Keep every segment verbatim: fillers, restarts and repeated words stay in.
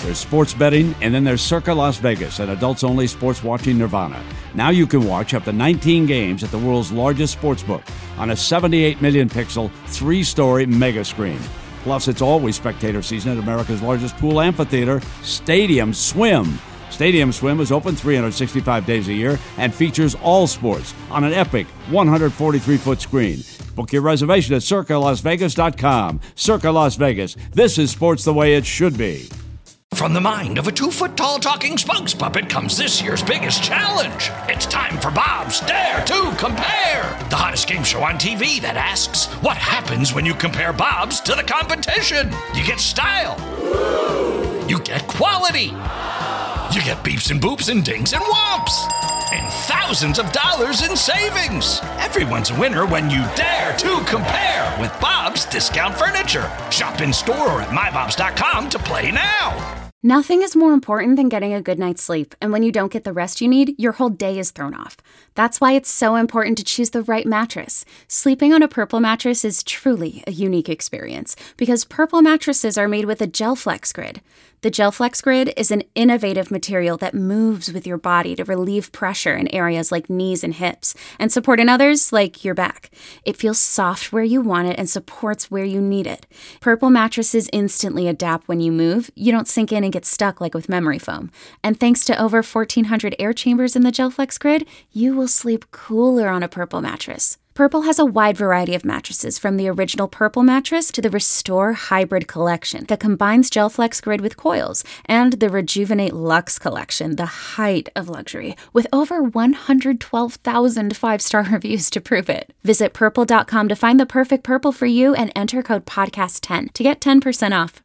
There's sports betting, and then there's Circa Las Vegas, an adults-only sports watching nirvana. Now you can watch up to nineteen games at the world's largest sportsbook on a seventy-eight million pixel, three-story mega screen. Plus, it's always spectator season at America's largest pool amphitheater, Stadium Swim. Stadium Swim is open three hundred sixty-five days a year and features all sports on an epic one hundred forty-three foot screen. Book your reservation at circa las vegas dot com. Circa Las Vegas. This is sports the way it should be. From the mind of a two-foot-tall talking spokes puppet comes this year's biggest challenge. It's time for Bob's Dare to Compare, the hottest game show on T V that asks, what happens when you compare Bob's to the competition? You get style. You get quality. You get beeps and boops and dings and whomps. And thousands of dollars in savings. Everyone's a winner when you dare to compare with Bob's Discount Furniture. Shop in store or at my bobs dot com to play now. Nothing is more important than getting a good night's sleep, and when you don't get the rest you need, your whole day is thrown off. That's why it's so important to choose the right mattress. Sleeping on a Purple mattress is truly a unique experience, because Purple mattresses are made with a GelFlex Grid. The GelFlex Grid is an innovative material that moves with your body to relieve pressure in areas like knees and hips, and support in others like your back. It feels soft where you want it and supports where you need it. Purple mattresses instantly adapt when you move. You don't sink in and get stuck like with memory foam. And thanks to over fourteen hundred air chambers in the GelFlex Grid, you will sleep cooler on a Purple mattress. Purple has a wide variety of mattresses, from the original Purple mattress to the Restore Hybrid collection that combines GelFlex Grid with coils, and the Rejuvenate Luxe collection, the height of luxury, with over one hundred twelve thousand five-star reviews to prove it. Visit purple dot com to find the perfect Purple for you and enter code podcast ten to get ten percent off.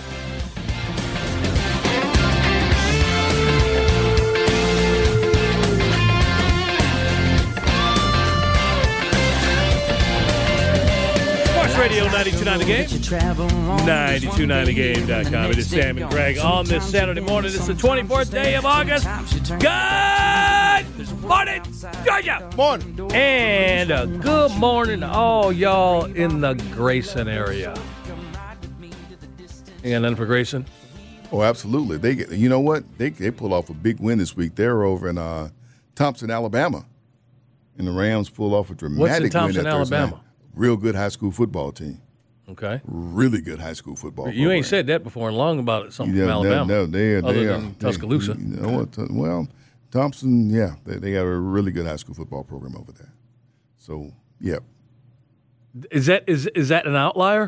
Radio ninety-two point nine The Game, ninety-two point nine the game dot com. It is Sam and Greg on this Saturday morning. It's the twenty-fourth day of August. Good morning, Georgia. Morning. And a good morning to all y'all in the Grayson area. You got nothing for Grayson? Oh, absolutely. They get, you know what? They they pulled off a big win this week. They're over in uh, Thompson, Alabama. And the Rams pulled off a dramatic win. What's in Thompson, Alabama? Real good high school football team. Okay. Really good high school football. You program. ain't said that before and long about it, something yeah, from Alabama. No, no they are. Other they than are. Tuscaloosa. They, you know what? Well, Thompson, yeah, they, they got a really good high school football program over there. So, yeah. Is that is is that an outlier?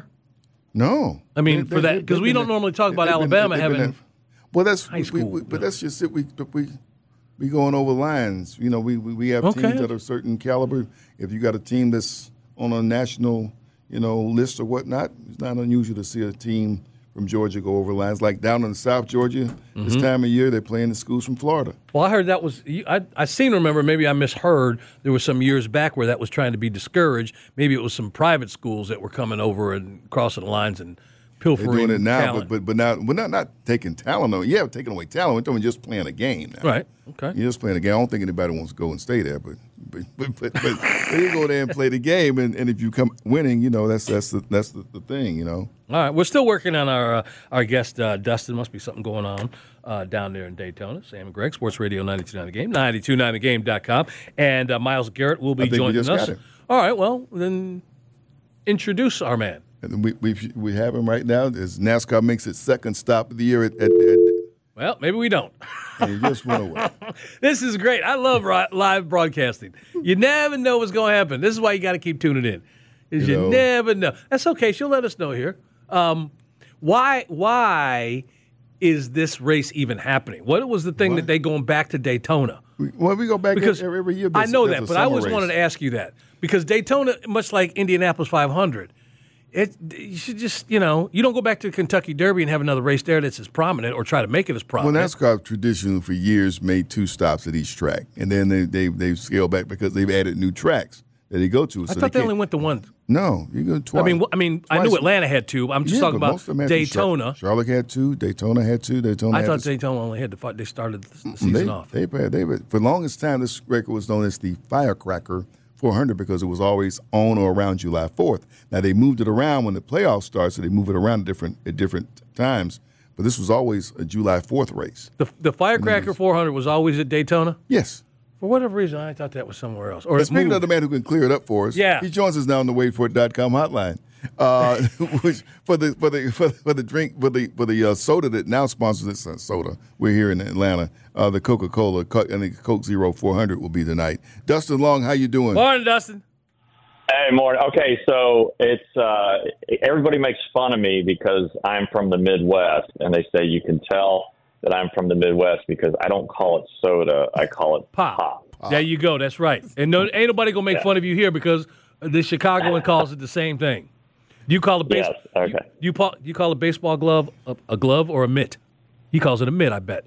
No. I mean, they, for that, because we don't there. normally talk about they've Alabama been, having been well, that's high we, school. we, but that's just it. We we we going over lines. You know, we we, we have Okay. teams that are certain caliber. If you got a team that's on a national, you know, list or whatnot, it's not unusual to see a team from Georgia go over lines. Like down in South Georgia, mm-hmm. this time of year, they're playing the schools from Florida. Well, I heard that was – I I seem to remember, maybe I misheard, there was some years back where that was trying to be discouraged. Maybe it was some private schools that were coming over and crossing the lines and pilfering They're doing it now, talent. but but but now we're not, not taking talent away. Yeah, we're taking away talent. We're talking just playing a game now. Right, okay. You're just playing a game. I don't think anybody wants to go and stay there, but but but, but, but you go there and play the game, and, and if you come winning, you know, that's that's the, that's the, the thing, you know. All right, we're still working on our uh, our guest, uh, Dustin. Must be something going on uh, down there in Daytona. Sam and Greg, Sports Radio ninety-two point nine The Game, ninety-two point nine the game dot com. And uh, Myles Garrett will be I think joining we just us. Got him. All right, well, then introduce our man. And we we we have him right now as NASCAR makes its second stop of the year at, at, at Well, maybe we don't. and he just went away. This is great. I love ri- live broadcasting. You never know what's going to happen. This is why you got to keep tuning in. Is you, You know. never know. That's okay. She'll let us know here. Um, why why is this race even happening? What was the thing Why? that they going back to Daytona? We, well, we go back Because every, every year. I there's- know there's that, a but I summer always race. wanted to ask you that because Daytona, much like Indianapolis five hundred, it you should just you know you don't go back to the Kentucky Derby and have another race there that's as prominent or try to make it as Well, prominent. NASCAR traditionally for years made two stops at each track, and then they they they scaled back because they've added new tracks that they go to. I so thought they, can't- only went to one. No, you go twice. I mean, wh- I mean, I knew Twice. Atlanta had two. I'm just Yeah, talking but about most of them had two. Char- Daytona. Charlotte had two. Daytona had two. Daytona. I had thought the- Daytona only had the fight. They started the season they, off. They, they, they, for the longest time, this record was known as the Firecracker four hundred because it was always on or around July fourth. Now they moved it around when the playoffs started, so they move it around at different at different times. but this was always a July fourth race. The the Firecracker four hundred was always at Daytona? Yes. For whatever reason, I thought that was somewhere else. Or speaking of the man who can clear it up for us, yeah. he joins us now on the wait for it dot com hotline. Uh, which for the for the for, for the drink for the for the uh, soda that now sponsors this uh, soda. We're here in Atlanta. Uh, the Coca-Cola and the Coke Zero four hundred will be tonight. Dustin Long, how you doing? Morning, Dustin. Hey, morning. Okay, so it's uh, everybody makes fun of me because I'm from the Midwest, and they say you can tell that I'm from the Midwest because I don't call it soda, I call it pop. pop. pop. There you go. That's right. And no, ain't nobody gonna make yeah. fun of you here because the Chicagoan calls it the same thing. You call a base- yes, okay. You, you, you call a baseball glove a, a glove or a mitt? He calls it a mitt, I bet.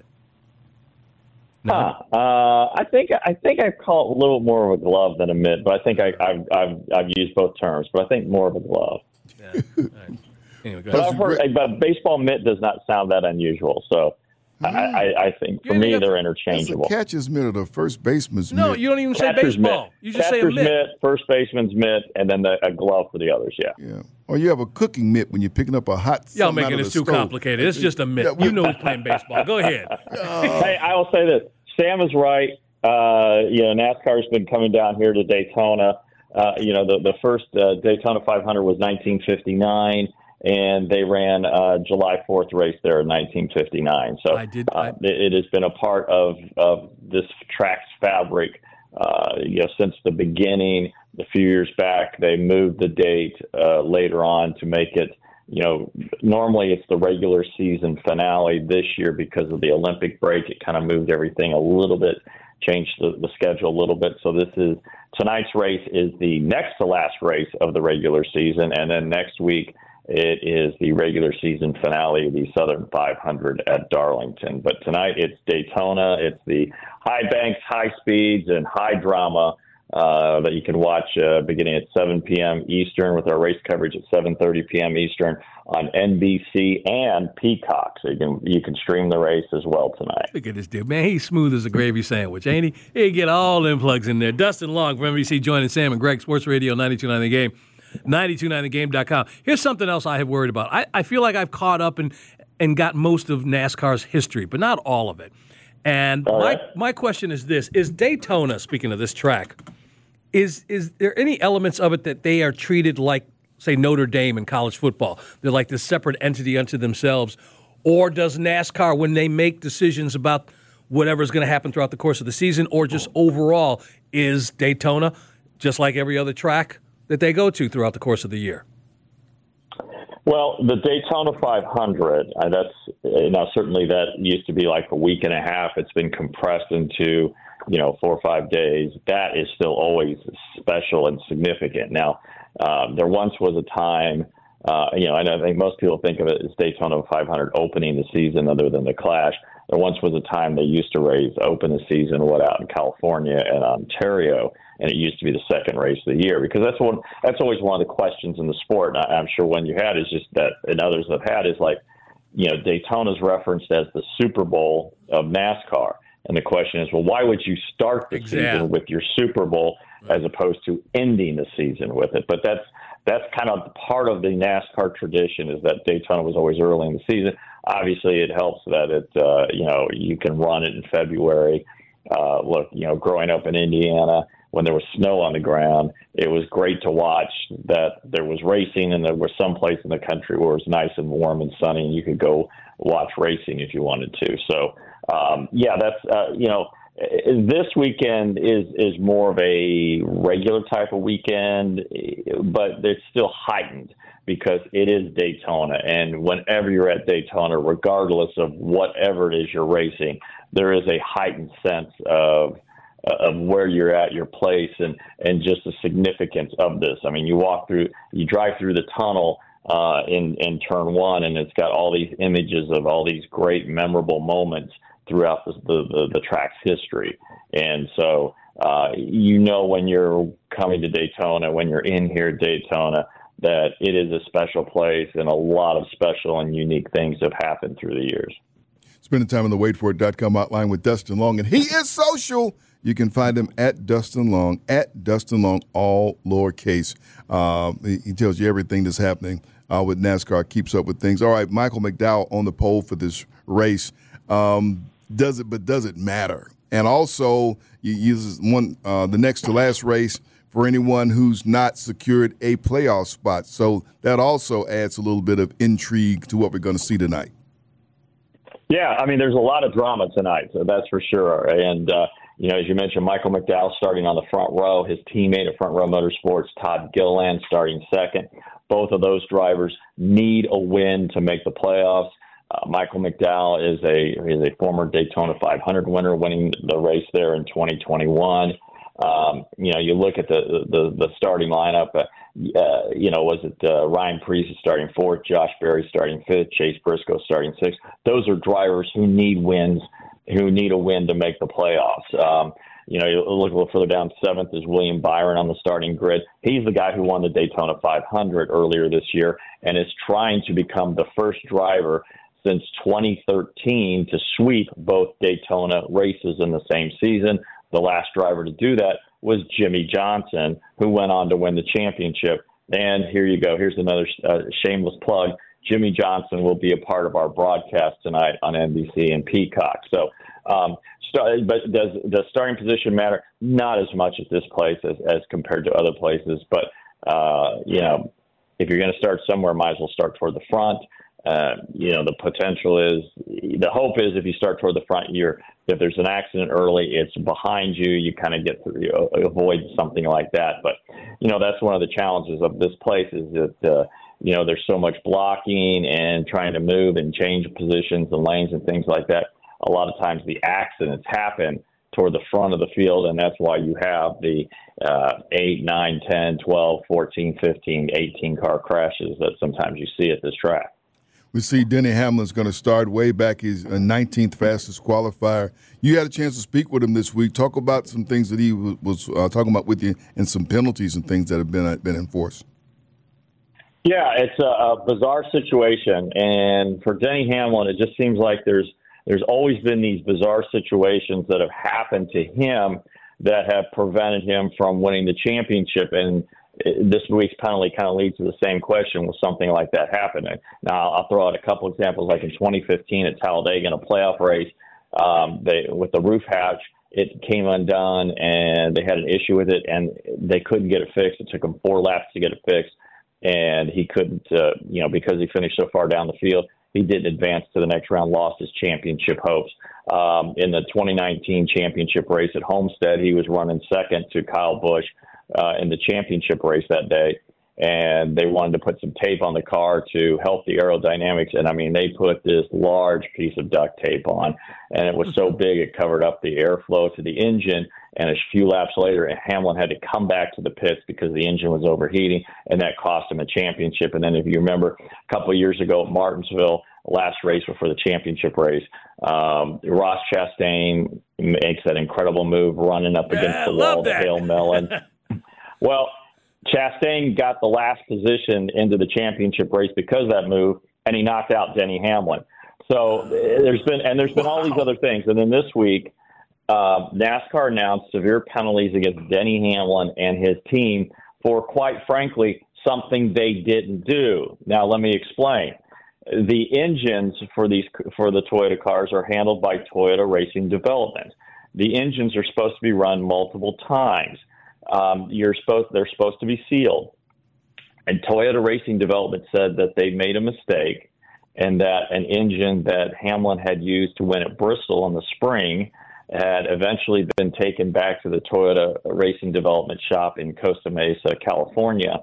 No. Huh. Uh, I think I think I call it a little more of a glove than a mitt, but I think I, I've I've I've used both terms, but I think more of a glove. Yeah. All right. Anyway, but I've heard, but baseball mitt does not sound that unusual, so. I, I, I think for me they're interchangeable. That's a catcher's mitt or the first baseman's no, mitt. No, you don't even catcher's say baseball. Mitt. You just catcher's say a mitt. mitt, first baseman's mitt, and then the, a glove for the others. Yeah. Yeah. Or you have a cooking mitt when you're picking up a hot. Y'all making this too stove. complicated. It's just a mitt. Yeah, you know who's playing baseball. Go ahead. Uh, hey, I will say this. Sam is right. Uh, you know, NASCAR's been coming down here to Daytona. Uh, you know, the the first uh, Daytona five hundred was nineteen fifty-nine. And they ran uh, July fourth race there in nineteen fifty-nine. So I did, I, uh, it, it has been a part of, of this track's fabric, uh, you know, since the beginning. A few years back, they moved the date uh, later on to make it, you know, normally it's the regular season finale. This year, because of the Olympic break, it kind of moved everything a little bit, changed the, the schedule a little bit. So this is tonight's race is the next to last race of the regular season, and then next week, it is the regular season finale of the Southern five hundred at Darlington. But tonight it's Daytona. It's the high banks, high speeds, and high drama uh, that you can watch uh, beginning at seven p.m. Eastern with our race coverage at seven thirty p.m. Eastern on N B C and Peacock. So you can you can stream the race as well tonight. Look at this dude, man. He's smooth as a gravy sandwich, ain't he? He get all them plugs in there. Dustin Long from N B C joining Sam and Greg, Sports Radio ninety-two point nine The Game. ninety-two point nine the game dot com. Here's something else I have worried about. I, I feel like I've caught up and, and got most of NASCAR's history, but not all of it. And all my, right. my question is this. Is Daytona, speaking of this track, is is there any elements of it that they are treated like, say, Notre Dame in college football? They're like this separate entity unto themselves? Or does NASCAR, when they make decisions about whatever's going to happen throughout the course of the season or just overall, is Daytona just like every other track that they go to throughout the course of the year? Well, the Daytona five hundred, uh, that's uh, now certainly that used to be like a week and a half. It's been compressed into, you know, four or five days. That is still always special and significant. Now, um, there once was a time, uh, you know, and I think most people think of it as Daytona five hundred opening the season other than the Clash. There once was a time they used to race, open the season, what, out in California and Ontario, and it used to be the second race of the year, because that's one. That's always one of the questions in the sport. And I, I'm sure one you had is just that, and others have had, is like, you know, Daytona's referenced as the Super Bowl of NASCAR. And the question is, well, why would you start the exactly. season with your Super Bowl as opposed to ending the season with it? But that's that's kind of part of the NASCAR tradition, is that Daytona was always early in the season. Obviously, it helps that it, uh, you know, you can run it in February. Uh, look, you know, growing up in Indiana, when there was snow on the ground, it was great to watch that there was racing, and there was some place in the country where it was nice and warm and sunny, and you could go watch racing if you wanted to. So, um, yeah, that's, uh, you know, this weekend is, is more of a regular type of weekend, but it's still heightened because it is Daytona. And whenever you're at Daytona, regardless of whatever it is you're racing, there is a heightened sense of of where you're at, your place, and, and just the significance of this. I mean, you walk through, you drive through the tunnel uh, in, in turn one, and it's got all these images of all these great memorable moments throughout the, the, the, the track's history. And so, uh, you know, when you're coming to Daytona, when you're in here at Daytona, that it is a special place, and a lot of special and unique things have happened through the years. Spending time on the wait for it dot com hotline with Dustin Long, and he is social. You can find him at Dustin Long, at Dustin Long, all lowercase. Uh, he, he tells you everything that's happening uh, with NASCAR keeps up with things. All right, Michael McDowell on the pole for this race. Um, does it? But does it matter? And also, you use one uh, the next to last race for anyone who's not secured a playoff spot. So that also adds a little bit of intrigue to what we're going to see tonight. Yeah, I mean, there's a lot of drama tonight, so that's for sure. And, uh, you know, as you mentioned, Michael McDowell starting on the front row, his teammate at Front Row Motorsports, Todd Gilliland, starting second. Both of those drivers need a win to make the playoffs. Uh, Michael McDowell is a is a former Daytona five hundred winner, winning the race there in twenty twenty-one. Um, you know, you look at the the, the starting lineup. Uh, uh, you know, was it uh, Ryan Preece starting fourth, Josh Berry starting fifth, Chase Briscoe starting sixth? Those are drivers who need wins, who need a win to make the playoffs. Um, you know, you look a little further down. Seventh is William Byron on the starting grid. He's the guy who won the Daytona five hundred earlier this year and is trying to become the first driver since twenty thirteen to sweep both Daytona races in the same season. The last driver to do that was Jimmie Johnson, who went on to win the championship. And here you go. Here's another uh, shameless plug. Jimmie Johnson will be a part of our broadcast tonight on N B C and Peacock. So, um, start, but does does starting position matter? Not as much at this place as, as compared to other places. But, uh, you know, if you're going to start somewhere, might as well start toward the front. Uh, you know, the potential is, the hope is if you start toward the front, you're, if there's an accident early, it's behind you, you kind of get through, you avoid something like that. But, you know, that's one of the challenges of this place is that, uh, you know, there's so much blocking and trying to move and change positions and lanes and things like that. A lot of times the accidents happen toward the front of the field, and that's why you have the uh, eight, nine, ten, twelve, fourteen, fifteen, eighteen car crashes that sometimes you see at this track. We see Denny Hamlin's going to start way back. He's a nineteenth fastest qualifier. You had a chance to speak with him this week. Talk about some things that he was, was uh, talking about with you and some penalties and things that have been uh, been enforced. Yeah, it's a, a bizarre situation. And for Denny Hamlin, it just seems like there's there's always been these bizarre situations that have happened to him that have prevented him from winning the championship. And this week's penalty kind of leads to the same question with something like that happening. Now, I'll throw out a couple examples. Like in twenty fifteen at Talladega in a playoff race, um, they with the roof hatch, it came undone, and they had an issue with it, and they couldn't get it fixed. It took them four laps to get it fixed, and he couldn't, uh, you know, because he finished so far down the field, he didn't advance to the next round, lost his championship hopes. Um, in the twenty nineteen championship race at Homestead, he was running second to Kyle Busch Uh, in the championship race that day, and they wanted to put some tape on the car to help the aerodynamics. And I mean, they put this large piece of duct tape on, and it was so big it covered up the airflow to the engine. And a few laps later, Hamlin had to come back to the pits because the engine was overheating, and that cost him a championship. And then, if you remember, a couple of years ago at Martinsville, last race before the championship race, um, Ross Chastain makes that incredible move, running up against yeah, the wall, the that. Hail Melon. Well, Chastain got the last position into the championship race because of that move, and he knocked out Denny Hamlin. So there's been, and there's been wow. all these other things. And then this week, uh, NASCAR announced severe penalties against Denny Hamlin and his team for, quite frankly, something they didn't do. Now, let me explain. The engines for these for the Toyota cars are handled by Toyota Racing Development. The engines are supposed to be run multiple times. Um, you're supposed they're supposed to be sealed, and Toyota Racing Development said that they made a mistake, and that an engine that Hamlin had used to win at Bristol in the spring had eventually been taken back to the Toyota Racing Development shop in Costa Mesa, California,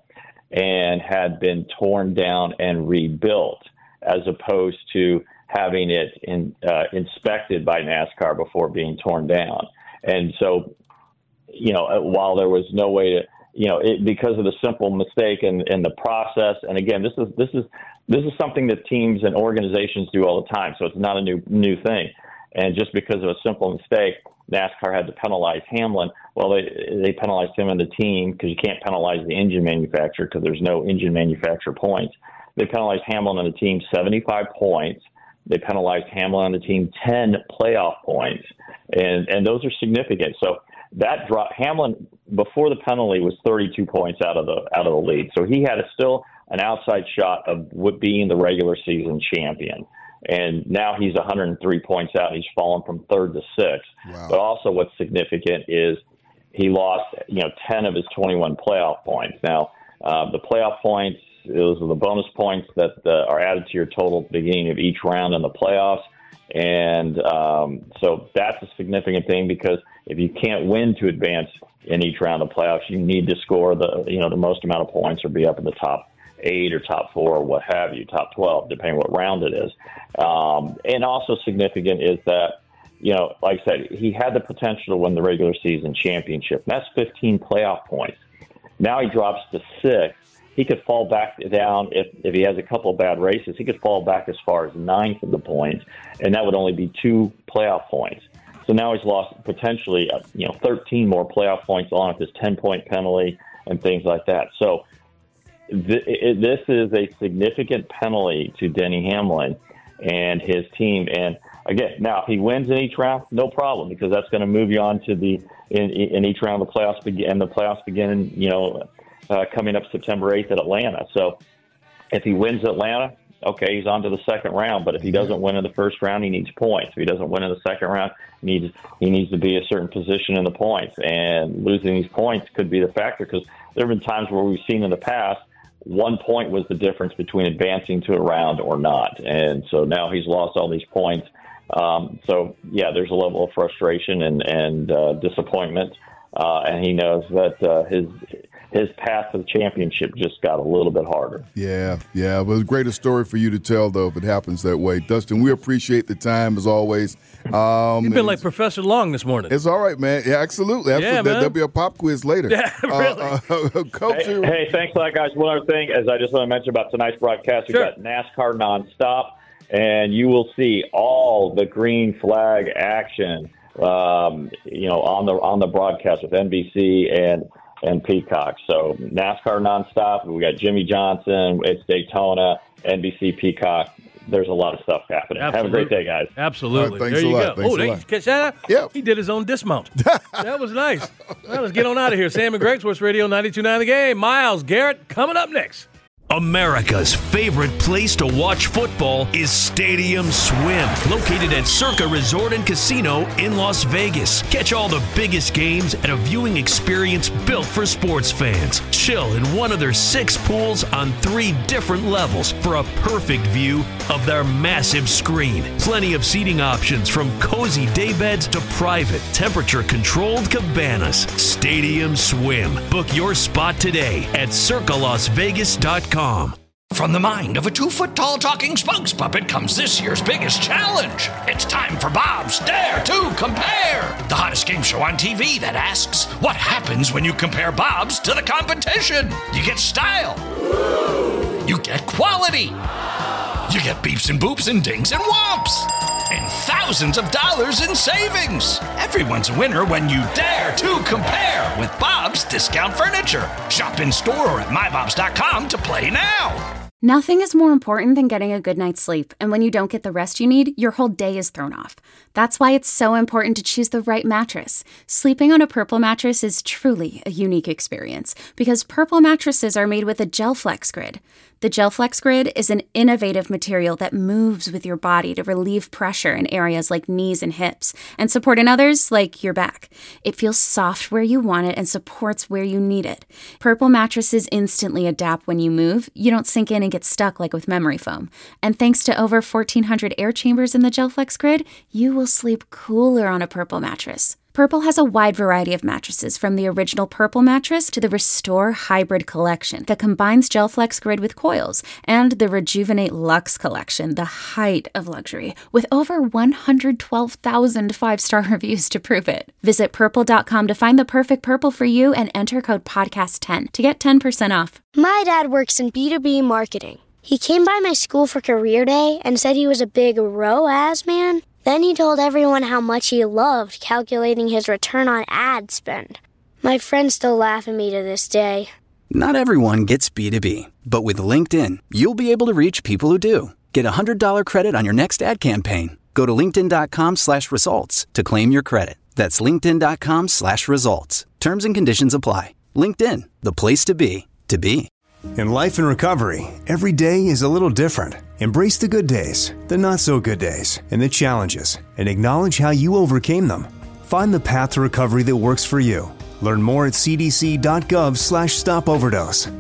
and had been torn down and rebuilt, as opposed to having it in, uh, inspected by NASCAR before being torn down. And so, you know, while there was no way to, you know, it, because of the simple mistake in, in the process. And again, this is this is this is something that teams and organizations do all the time, so it's not a new new thing. And just because of a simple mistake, NASCAR had to penalize Hamlin. Well, they they penalized him and the team because you can't penalize the engine manufacturer because there's no engine manufacturer points. They penalized Hamlin and the team seventy-five points. They penalized Hamlin and the team ten playoff points, and and those are significant. So that drop, Hamlin before the penalty was thirty-two points out of the out of the lead. So he had a, still an outside shot of being the regular season champion. And now he's one hundred three points out. He's fallen from third to sixth. Wow. But also what's significant is he lost, you know, ten of his twenty-one playoff points. Now, uh, the playoff points, those are the bonus points that uh, are added to your total at the beginning of each round in the playoffs. And um, so that's a significant thing, because if you can't win to advance in each round of the playoffs, you need to score the, you know, the most amount of points or be up in the top eight or top four or what have you, top twelve, depending what round it is. Um, and also significant is that, you know, like I said, he had the potential to win the regular season championship. And that's fifteen playoff points. Now he drops to six. He could fall back down if, if he has a couple of bad races. He could fall back as far as ninth of the points, and that would only be two playoff points. So now he's lost potentially, uh, you know, thirteen more playoff points on with his ten-point penalty and things like that. So th- it, this is a significant penalty to Denny Hamlin and his team. And again, now if he wins in each round, no problem, because that's going to move you on to the in, in each round. The playoffs begin, and the playoffs begin, you know, uh, coming up September eighth at Atlanta. So if he wins Atlanta, okay, he's on to the second round. But if he doesn't win in the first round, he needs points. If he doesn't win in the second round, he needs he needs to be a certain position in the points. And losing these points could be the factor, because there have been times where we've seen in the past one point was the difference between advancing to a round or not. And so now he's lost all these points. Um, so, yeah, there's a level of frustration and, and uh, disappointment. Uh, and he knows that uh, his his path to the championship just got a little bit harder. Yeah, yeah. Well, it's a greater story for you to tell, though, if it happens that way. Dustin, we appreciate the time, as always. Um, You've been like Professor Long this morning. It's all right, man. Yeah, absolutely. absolutely. Yeah, man. There'll be a pop quiz later. Yeah, really. Uh, uh, Coach, hey, hey, thanks a lot, guys. One other thing, as I just want to mention about tonight's broadcast, we've sure. got NASCAR nonstop, and you will see all the green flag action, um, you know, on the on the broadcast with N B C and and Peacock. So NASCAR nonstop. We got Jimmy Johnson. It's Daytona, N B C, Peacock. There's a lot of stuff happening. Absolutely. Have a great day, guys. Absolutely. Right, there you lot. go. Thanks oh, did you catch that? Yep. He did his own dismount. That was nice. Well, let's get on out of here. Sam and Greg, Sports Radio ninety-two point nine The Game. Miles Garrett coming up next. America's favorite place to watch football is Stadium Swim, located at Circa Resort and Casino in Las Vegas. Catch all the biggest games at a viewing experience built for sports fans. Chill in one of their six pools on three different levels for a perfect view of their massive screen. Plenty of seating options, from cozy daybeds to private, temperature-controlled cabanas. Stadium Swim. Book your spot today at circa las vegas dot com. From the mind of a two-foot-tall talking spokes puppet comes this year's biggest challenge. It's time for Bob's Dare to Compare, the hottest game show on T V that asks, what happens when you compare Bob's to the competition? You get style. You get quality. You get beeps and boops and dings and whomps. And thousands of dollars in savings. Everyone's a winner when you dare to compare with Bob's Discount Furniture. Shop in store or at my bobs dot com to play now. Nothing is more important than getting a good night's sleep, and when you don't get the rest you need, your whole day is thrown off. That's why it's so important to choose the right mattress. Sleeping on a Purple mattress is truly a unique experience, because Purple mattresses are made with a GelFlex Grid. The GelFlex Grid is an innovative material that moves with your body to relieve pressure in areas like knees and hips, and support in others like your back. It feels soft where you want it and supports where you need it. Purple mattresses instantly adapt when you move. You don't sink in and get stuck like with memory foam. And thanks to over fourteen hundred air chambers in the GelFlex Grid, you will sleep cooler on a Purple mattress. Purple has a wide variety of mattresses, from the original Purple mattress to the Restore Hybrid collection that combines GelFlex Grid with coils, and the Rejuvenate Luxe collection, the height of luxury, with over one hundred twelve thousand five-star reviews to prove it. Visit purple dot com to find the perfect Purple for you and enter code podcast ten to get ten percent off. My dad works in B two B marketing. He came by my school for career day and said he was a big R O A S man. Then he told everyone how much he loved calculating his return on ad spend. My friends still laugh at me to this day. Not everyone gets B two B, but with LinkedIn, you'll be able to reach people who do. Get a one hundred dollars credit on your next ad campaign. Go to linkedin dot com slash results to claim your credit. That's linkedin dot com slash results. Terms and conditions apply. LinkedIn, the place to be, to be. In life and recovery, every day is a little different. Embrace the good days, the not so good days, and the challenges, and acknowledge how you overcame them. Find the path to recovery that works for you. Learn more at cdc.gov slash stop overdose.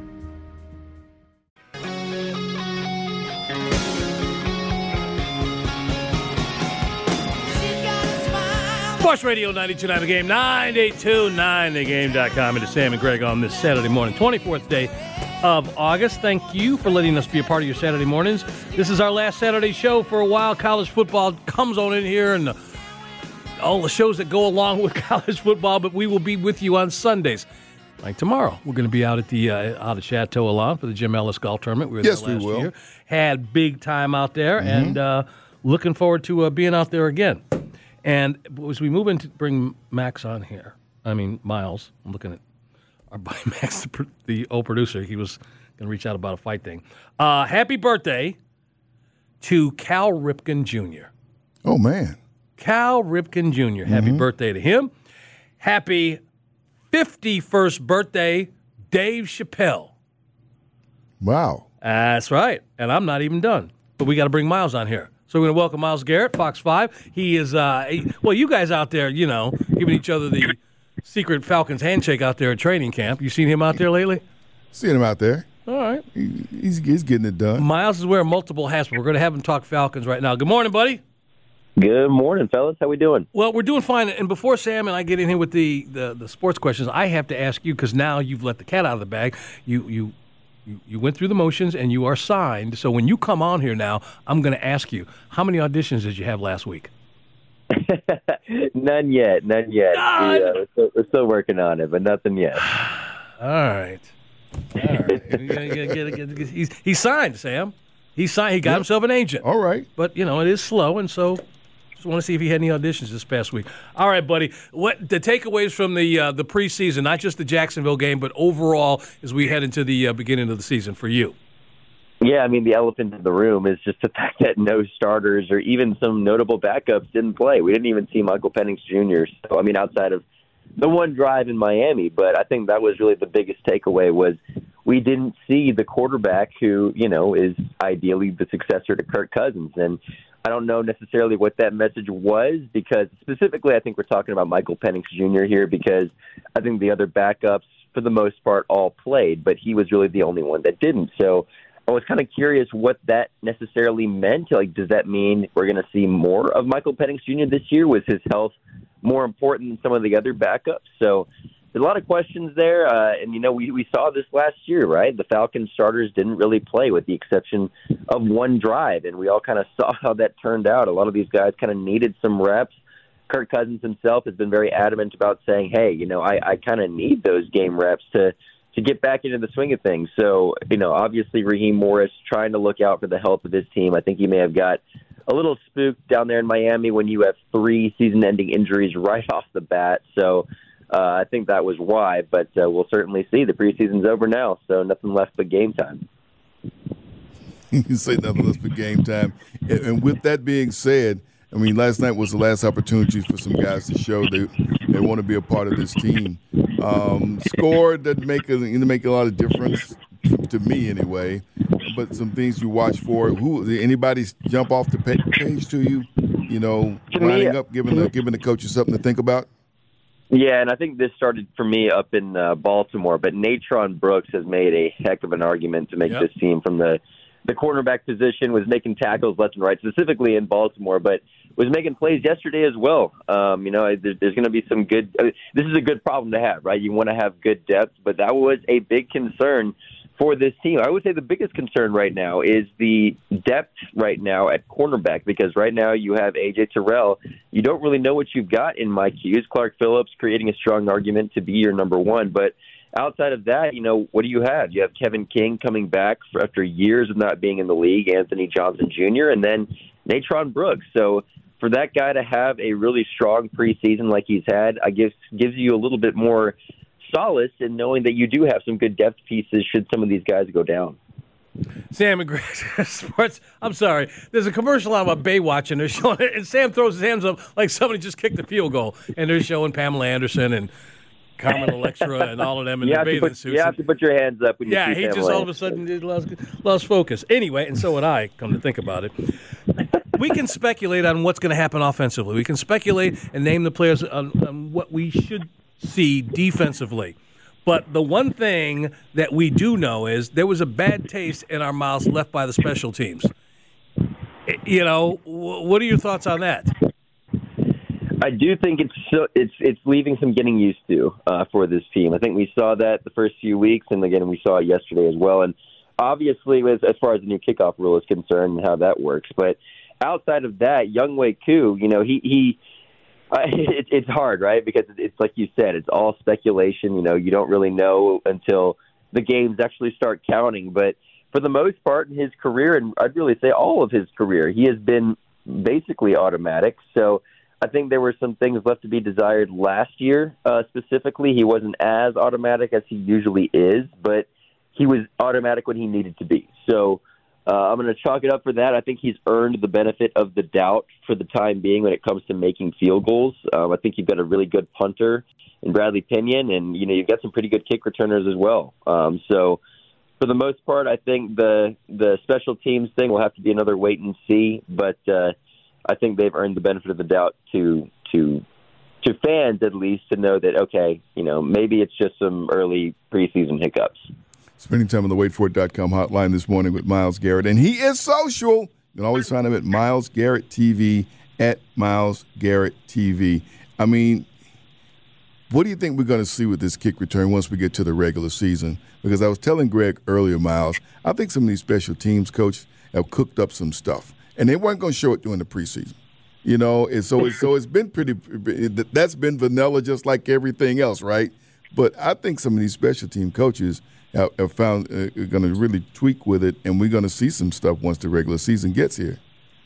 Sports Radio ninety-two point nine The Game, nine eight two nine the game dot com. It is Sam and Greg on this Saturday morning, twenty-fourth day of August. Thank you for letting us be a part of your Saturday mornings. This is our last Saturday show for a while. College football comes on in here and the, all the shows that go along with college football, but we will be with you on Sundays. Like tomorrow, we're going to be out at the uh, out at Chateau Alon for the Jim Ellis Golf Tournament. We were yes, there last we will. year. Had big time out there, mm-hmm. and uh, looking forward to uh, being out there again. And as we move in to bring Max on here, I mean, Miles, I'm looking at our buddy Max, the, the old producer. He was going to reach out about a fight thing. Uh, happy birthday to Cal Ripken Junior Oh, man. Cal Ripken Junior Happy mm-hmm. birthday to him. Happy fifty-first birthday, Dave Chappelle. Wow. That's right. And I'm not even done. But we got to bring Miles on here. So we're going to welcome Myles Garrett, Fox five. He is, uh, he, well, you guys out there, you know, giving each other the secret Falcons handshake out there at training camp. You seen him out there lately? Seen him out there. All right. He, he's, he's getting it done. Miles is wearing multiple hats, but we're going to have him talk Falcons right now. Good morning, buddy. Good morning, fellas. How we doing? Well, we're doing fine. And before Sam and I get in here with the, the, the sports questions, I have to ask you, because now you've let the cat out of the bag. You you you, you went through the motions, and you are signed. So when you come on here now, I'm going to ask you, how many auditions did you have last week? None yet. None yet. None. We, uh, we're, still, we're still working on it, but nothing yet. All right. All right. he's, he's signed, Sam. He signed. He got yep. himself an agent. All right. But, you know, it is slow, and so just want to see if he had any auditions this past week. All right, buddy. What the takeaways from the uh, the preseason, not just the Jacksonville game, but overall as we head into the uh, beginning of the season for you? Yeah, I mean, the elephant in the room is just the fact that no starters or even some notable backups didn't play. We didn't even see Michael Penix Junior So, I mean, outside of the one drive in Miami, but I think that was really the biggest takeaway was we didn't see the quarterback who, you know, is ideally the successor to Kirk Cousins. And I don't know necessarily what that message was, because specifically I think we're talking about Michael Penix Junior here, because I think the other backups, for the most part, all played, but he was really the only one that didn't. So I was kind of curious what that necessarily meant. Like, does that mean we're going to see more of Michael Penix Junior this year? Was his health more important than some of the other backups? So there's a lot of questions there. Uh, and, you know, we, we saw this last year, right? The Falcons starters didn't really play with the exception of one drive. And we all kind of saw how that turned out. A lot of these guys kind of needed some reps. Kirk Cousins himself has been very adamant about saying, hey, you know, I, I kind of need those game reps to, to get back into the swing of things. So, you know, obviously Raheem Morris trying to look out for the health of his team. I think he may have got a little spooked down there in Miami when you have three season-ending injuries right off the bat. So uh, I think that was why, but uh, we'll certainly see. The preseason's over now, so nothing left but game time. You can say nothing less but game time. And, and with that being said, I mean, last night was the last opportunity for some guys to show they they want to be a part of this team. Um, score doesn't make a, make a lot of difference to me anyway, but some things you watch for. Who did anybody jump off the page to you? You know, lining up, giving the giving the coaches something to think about. Yeah, and I think this started for me up in uh, Baltimore, but Natron Brooks has made a heck of an argument to make yep. this team from the the cornerback position, was making tackles left and right, specifically in Baltimore, but was making plays yesterday as well. Um, you know, there, there's going to be some good uh, – this is a good problem to have, right? You want to have good depth, but that was a big concern for this team. I would say the biggest concern right now is the depth right now at cornerback, because right now you have A J Terrell. You don't really know what you've got in Mike Hughes. Clark Phillips creating a strong argument to be your number one, but outside of that, you know, what do you have? You have Kevin King coming back for, after years of not being in the league, Anthony Johnson Junior, and then Natron Brooks. So for that guy to have a really strong preseason like he's had, I guess gives you a little bit more solace in knowing that you do have some good depth pieces should some of these guys go down. Sam and Greg Sports. I'm sorry. There's a commercial on about Baywatch, and they're showing it, and Sam throws his hands up like somebody just kicked the field goal, and they're showing Pamela Anderson and Carmen Electra and all of them in you their have to bathing put, suits. You have to put your hands up when you yeah, see he Sam just Lance. all of a sudden did lost, lost focus. Anyway, and so would I, come to think about it. We can speculate on what's going to happen offensively. We can speculate and name the players on, on what we should see defensively. But the one thing that we do know is there was a bad taste in our mouths left by the special teams. You know, what are your thoughts on that? I do think it's so, it's it's leaving some getting used to uh, for this team. I think we saw that the first few weeks, and again we saw it yesterday as well. And obviously, as, as far as the new kickoff rule is concerned and how that works, but outside of that, Younghoe Koo, you know, he he. Uh, it, it's hard, right? Because it's like you said, it's all speculation. You know, you don't really know until the games actually start counting. But for the most part in his career, and I'd really say all of his career, he has been basically automatic. So I think there were some things left to be desired last year. Uh, specifically, he wasn't as automatic as he usually is, but he was automatic when he needed to be. So Uh, I'm going to chalk it up for that. I think he's earned the benefit of the doubt for the time being when it comes to making field goals. Um, I think you've got a really good punter in Bradley Pinion, and you know you've got some pretty good kick returners as well. Um, so for the most part, I think the the special teams thing will have to be another wait and see. But uh, I think they've earned the benefit of the doubt to to to fans at least to know that okay, you know maybe it's just some early preseason hiccups. Spending time on the wait for it dot com hotline this morning with Myles Garrett. And he is social. You can always find him at Myles Garrett T V, at Myles Garrett T V. I mean, what do you think we're going to see with this kick return once we get to the regular season? Because I was telling Greg earlier, Myles, I think some of these special teams coaches have cooked up some stuff. And they weren't going to show it during the preseason. You know, and so, it's, so it's been pretty – that's been vanilla just like everything else, right? But I think some of these special team coaches – have found uh, going to really tweak with it, and we're going to see some stuff once the regular season gets here.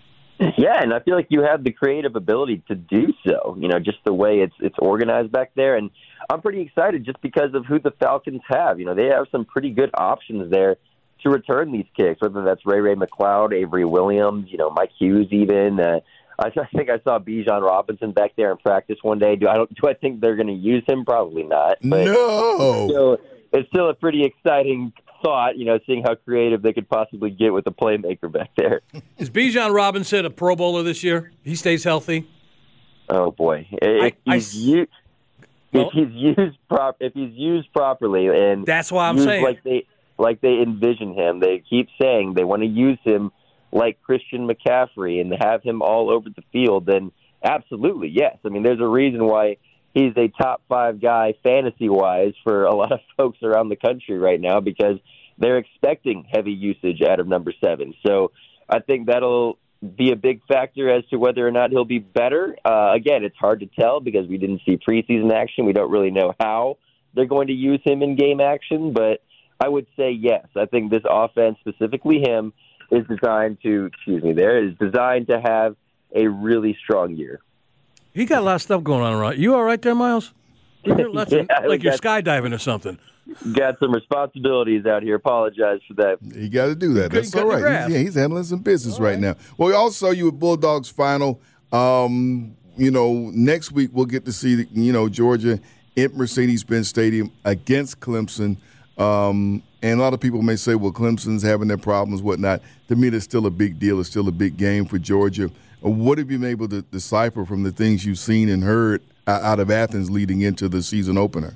Yeah, and I feel like you have the creative ability to do so, you know, just the way it's it's organized back there. And I'm pretty excited just because of who the Falcons have. You know, they have some pretty good options there to return these kicks, whether that's Ray Ray McCloud, Avery Williams, you know, Mike Hughes even. Uh, I think I saw Bijan Robinson back there in practice one day. Do I don't do I think they're going to use him? Probably not. But no. So, it's still a pretty exciting thought, you know, seeing how creative they could possibly get with a playmaker back there. Is Bijan Robinson a Pro Bowler this year? He stays healthy? Oh, boy. If, I, he's, I, u- well, if he's used prop, if he's used properly, and that's why I'm used saying like they like they envision him, they keep saying they want to use him like Christian McCaffrey and have him all over the field, then absolutely, yes. I mean, there's a reason why he's a top five guy fantasy-wise for a lot of folks around the country right now because they're expecting heavy usage out of number seven. So I think that'll be a big factor as to whether or not he'll be better. Uh, again, it's hard to tell because we didn't see preseason action. We don't really know how they're going to use him in game action, but I would say yes. I think this offense, specifically him, is designed to, excuse me, there is designed to have a really strong year. He got a lot of stuff going on around. You all right there, Myles? You're yeah, like you're got, skydiving or something. Got some responsibilities out here. Apologize for that. You got to do that. That's all right. He's, yeah, he's handling some business right. right now. Well, we also saw you at Bulldogs final. Um, you know, next week we'll get to see, you know, Georgia at Mercedes-Benz Stadium against Clemson. Um, and a lot of people may say, well, Clemson's having their problems, whatnot. To me, that's still a big deal. It's still a big game for Georgia. What have you been able to decipher from the things you've seen and heard out of Athens leading into the season opener?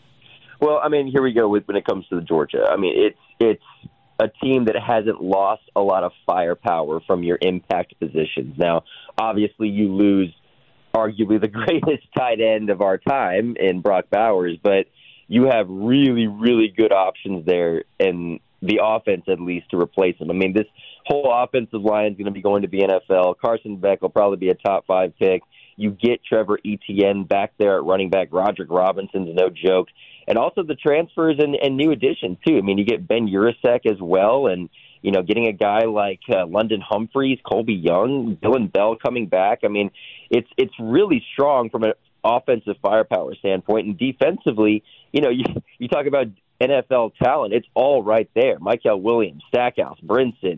Well, I mean, here we go with when it comes to the Georgia. I mean, it's it's a team that hasn't lost a lot of firepower from your impact positions. Now, obviously, you lose arguably the greatest tight end of our time in Brock Bowers, but you have really, really good options there in the offense, at least, to replace him. I mean, this whole offensive line is going to be going to the N F L. Carson Beck will probably be a top five pick. You get Trevor Etienne back there at running back. Roderick Robinson's no joke. And also the transfers and, and new additions, too. I mean, you get Ben Urasek as well, and, you know, getting a guy like uh, London Humphreys, Colby Young, Dylan Bell coming back. I mean, it's it's really strong from an offensive firepower standpoint. And defensively, you know, you, you talk about N F L talent, it's all right there. Michael Williams, Stackhouse, Brinson,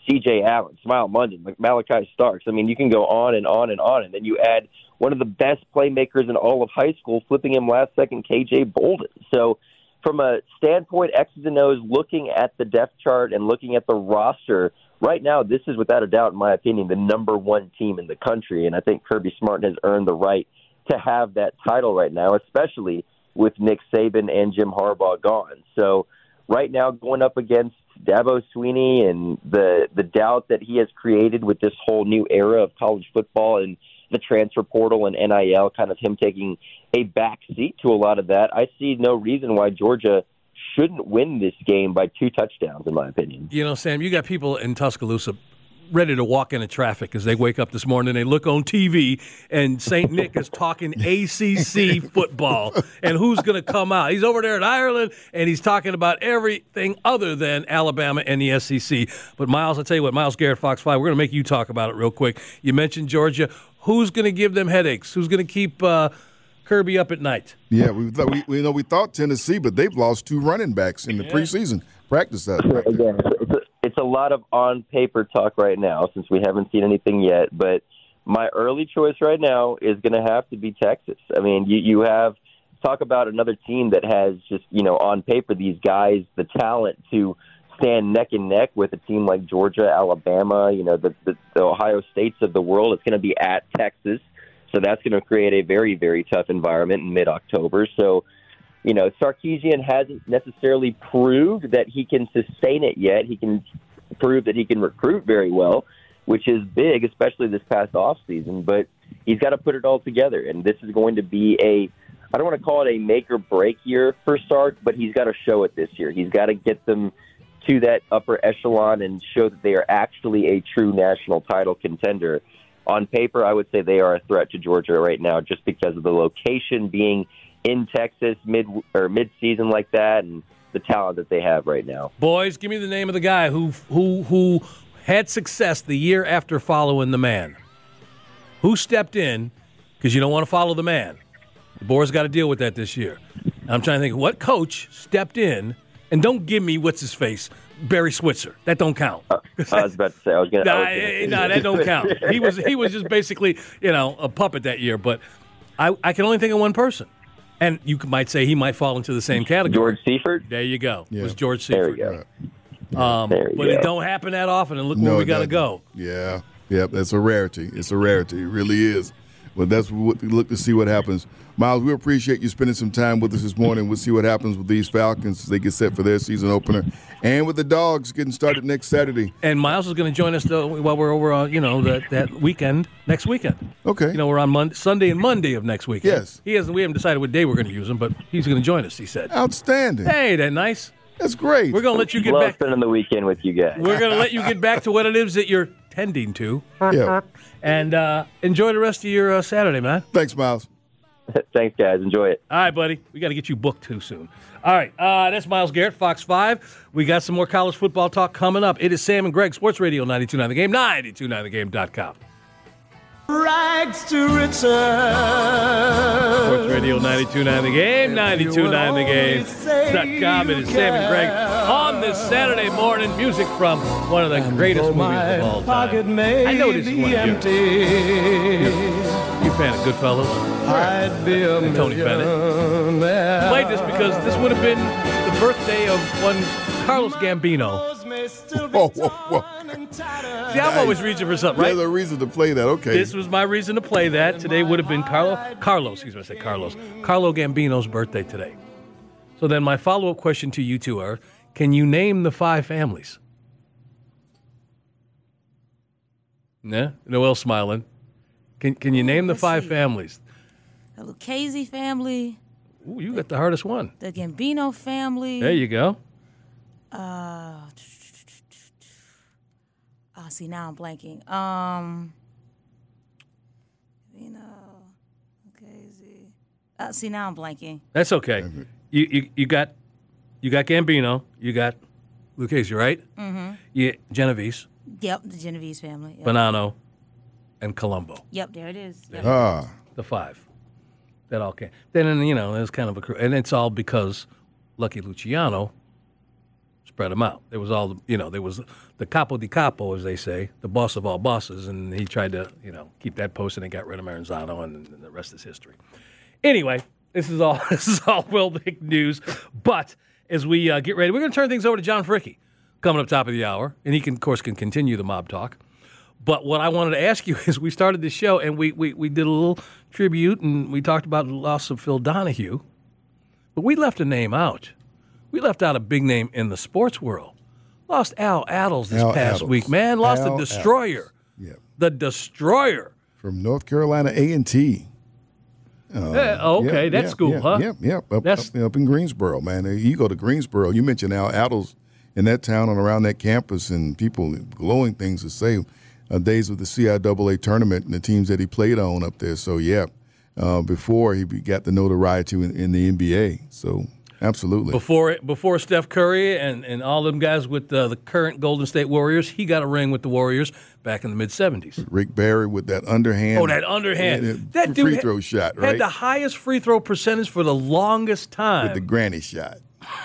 C J Allen, Smile Munden, Malachi Starks. I mean, you can go on and on and on, and then you add one of the best playmakers in all of high school, flipping him last second, K J Bolden. So from a standpoint, X's and O's, looking at the depth chart and looking at the roster, right now this is without a doubt, in my opinion, the number one team in the country, and I think Kirby Smart has earned the right to have that title right now, especially with Nick Saban and Jim Harbaugh gone. So right now, going up against Dabo Swinney and the the doubt that he has created with this whole new era of college football and the transfer portal and N I L, kind of him taking a back seat to a lot of that, I see no reason why Georgia shouldn't win this game by two touchdowns, in my opinion. You know, Sam, you got people in Tuscaloosa ready to walk into traffic as they wake up this morning. They look on T V, and Saint Nick is talking A C C football and who's going to come out. He's over there in Ireland, and he's talking about everything other than Alabama and the S E C. But, Miles, I'll tell you what, Miles Garrett, Fox five, we're going to make you talk about it real quick. You mentioned Georgia. Who's going to give them headaches? Who's going to keep uh, Kirby up at night? Yeah, we, we, we, you know, we thought Tennessee, but they've lost two running backs in the yeah. preseason. Practice that. Right Again, it's a, it's a lot of on-paper talk right now since we haven't seen anything yet. But my early choice right now is going to have to be Texas. I mean, you, you have talk about another team that has just, you know, on paper, these guys, the talent to stand neck and neck with a team like Georgia, Alabama, you know, the, the, the Ohio States of the world. It's going to be at Texas. So that's going to create a very, very tough environment in mid-October. So, you know, Sarkisian hasn't necessarily proved that he can sustain it yet. He can prove that he can recruit very well, which is big, especially this past offseason. But he's got to put it all together, and this is going to be a, I don't want to call it a make-or-break year for Sark, but he's got to show it this year. He's got to get them to that upper echelon and show that they are actually a true national title contender. On paper, I would say they are a threat to Georgia right now just because of the location being in Texas mid or mid-season like that and the talent that they have right now. Boys, give me the name of the guy who who who had success the year after following the man. Who stepped in, because you don't want to follow the man. The board's got to deal with that this year. I'm trying to think, what coach stepped in, and don't give me what's his face, Barry Switzer. That don't count. Uh, I was about to say I was going to. No, nah, that don't count. He was he was just basically, you know, a puppet that year. But I I can only think of one person, and you might say he might fall into the same category. George Seifert. There you go. Yeah. It was George Seifert. There you go. Um, there you but go. it don't happen that often, and look No, where we it got to doesn't. go. Yeah, yeah, that's a rarity. It's a rarity. It really is. But that's what we look to see what happens. Miles, we appreciate you spending some time with us this morning. We'll see what happens with these Falcons as they get set for their season opener, and with the Dogs getting started next Saturday. And Miles is going to join us though while we're over on, you know, that, that weekend, next weekend. Okay. You know, we're on Monday, Sunday and Monday of next weekend. Yes. He hasn't. We haven't decided what day we're going to use him, but he's going to join us. He said. Outstanding. Hey, that nice. That's great. We're going to let you get Love back. spending the weekend with you guys. We're going to let you get back to what it is that you're tending to. Yeah. And uh, enjoy the rest of your uh, Saturday, man. Thanks, Miles. Thanks, guys. Enjoy it. All right, buddy. We got to get you booked too soon. All right. Uh, that's Miles Garrett, Fox five. We got some more college football talk coming up. It is Sam and Greg, Sports Radio ninety-two point nine The Game, ninety-two point nine the game dot com. Rags to riches. Sports Radio ninety-two point nine The Game, ninety-two point nine the game dot com. It is Sam and Greg on this Saturday morning. Music from one of the greatest movies of all time. I know this is one of yours. You a fan of Goodfellas? I'd be a And Tony Bennett. I played this because this would have been the birthday of one Carlos Gambino. Whoa, whoa, whoa. See, I'm always reaching for something, right? There's a reason to play that. Okay. This was my reason to play that. Today would have been Carlo, Carlos, excuse me, I said Carlos, Carlo Gambino's birthday today. So then my follow-up question to you two are, can you name the five families? Nah? Noel's smiling. Can Can you name the Let's five see. families? The Lucchese family, Ooh, you got the hardest one. the Gambino family. There you go. Uh, oh, see, now I'm blanking. Um, you know, Lucchese. Uh, see, now I'm blanking. That's okay. You you you got you got Gambino. You got Lucchese, right? Mm-hmm. You Genovese, Yep, the Genovese family. Yep. Bonanno, and Colombo. Yep, there it is. Yep. Ah. The five. That all came. Then, you know, there's kind of a crew. And it's all because Lucky Luciano spread them out. There was all, you know, there was the capo di capo, as they say, the boss of all bosses, and he tried to, you know, keep that posted and got rid of Maranzano, and, and the rest is history. Anyway, this is all this is all well big news. But as we uh, get ready, we're going to turn things over to John Fricke coming up top of the hour, and he can, of course, can continue the mob talk. But what I wanted to ask you is, we started the show and we, we we did a little tribute, and we talked about the loss of Phil Donahue, but we left a name out. We left out a big name in the sports world. Lost Al Attles this Al past Attles. week, man. Lost Al the Destroyer. Yep. The Destroyer. From North Carolina A and T. Uh, Eh, okay, yeah, that's yeah, school, yeah, huh? Yep, yep. Up, That's- up, up in Greensboro, man. You go to Greensboro, you mentioned Al Attles in that town and around that campus, and people glowing things to say. Uh, days of the C I A A tournament and the teams that he played on up there. So, yeah, uh, before he got the notoriety in, in the N B A. So, absolutely. Before before Steph Curry and, and all them guys with uh, the current Golden State Warriors, he got a ring with the Warriors back in the mid-seventies. Rick Barry with that underhand. Oh, that underhand. Yeah, that dude free had- throw shot, Had right? the highest free throw percentage for the longest time. With the granny shot.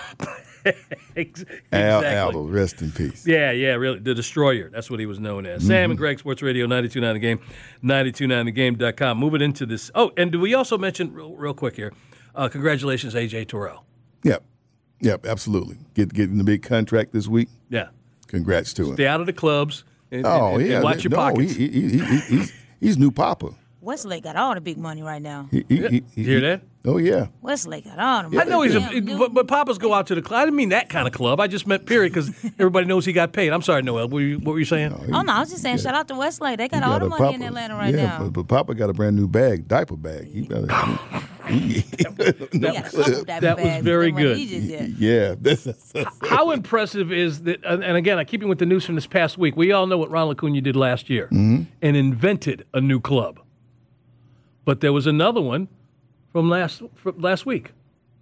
Ex- Al exactly. Attles, rest in peace. Yeah, yeah, really. The Destroyer. That's what he was known as. Sam Mm-hmm. and Greg, Sports Radio, ninety-two point nine The Game, ninety-two point nine the game dot com. Moving into this. Oh, and do we also mention, real, real quick here, uh, congratulations, A J Terrell. Yep, yep, absolutely. Get Getting the big contract this week. Yeah. Congrats to him. Stay out of the clubs and, oh, and, and yeah. watch your no, pockets. He, he, he, he, he's, he's new papa. Westlake got all the big money right now. He, he, he, You hear that? Oh, yeah. Westlake got all the money. I know he's a, Damn, dude. but, but Papas go out to the club. I didn't mean that kind of club. I just meant period because everybody knows he got paid. I'm sorry, Noel. What were you, what were you saying? Oh, no, I was just saying, shout out to Westlake. They got He all the a money in Papa- Atlanta right yeah, now. But, but Papa got a brand new bag, diaper bag. He better, he, he, He got a couple diaper That was bags very than what good. he just did. yeah. That's, that's, that's, How impressive is that? And and again, I keep with the news from this past week. We all know what Ronald Acuna did last year Mm-hmm. and invented a new club. But there was another one from last from last week.